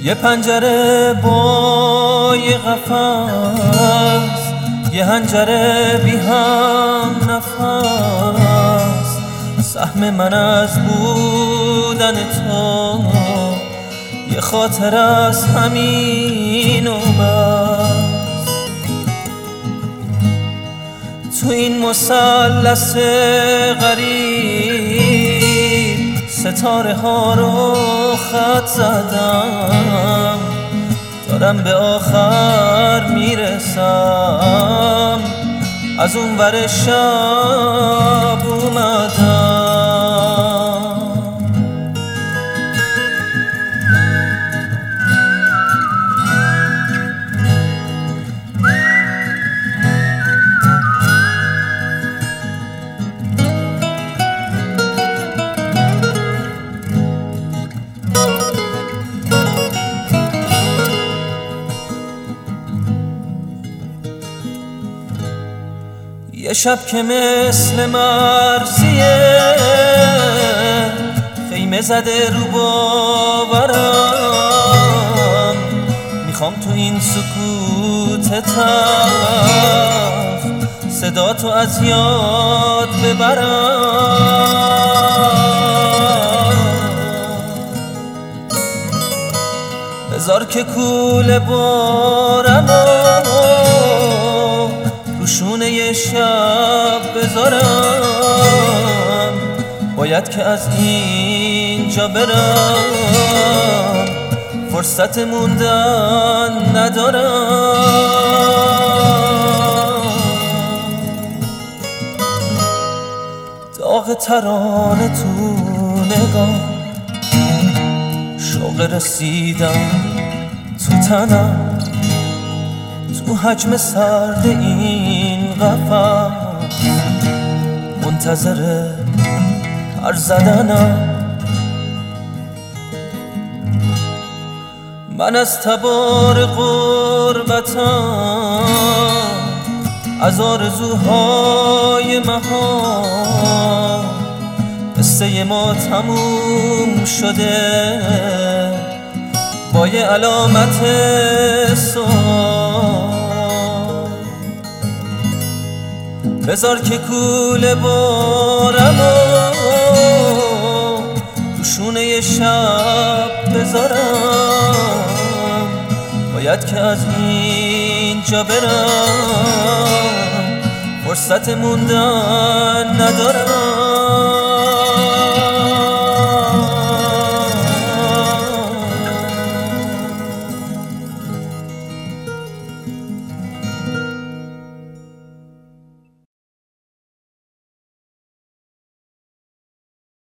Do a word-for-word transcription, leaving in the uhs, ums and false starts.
یه پنجره با یه قفس، یه حنجره بی هم نفس. سهم من از بودن تو یه خاطر از همین و بس. تو این مثلث غریب ستاره ها رو خط زدم، دارم به آخر میرسم، از اون ور شب اومدم. یه شب که مثل مرزیه خیمه زده رو باورم، میخوام تو این سکوت تلخ صدا تو از یاد ببرم. بذار که کوله بارم رو شونه یه شب بذارم، باید که از اینجا برم، فرصت موندن ندارم. داغ ترانه تو نگاه، شوق رسیدن تو تنم، تو حجم سرد این قفس منتظر پر زدنم. من از تبار غربتم، از آرزوهای مهان، قصه ما تموم شده با یه علامت سوال. بذار که کوله بارم رو شونه یه شب بذارم، باید که از اینجا برم، فرصت موندن ندارم.